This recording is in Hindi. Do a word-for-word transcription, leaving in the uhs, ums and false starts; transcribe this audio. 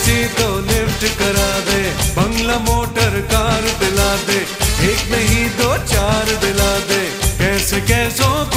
किसी तो लिफ्ट करा दे, बंगला मोटर कार दिला दे, एक नहीं दो चार दिला दे, कैसे कैसों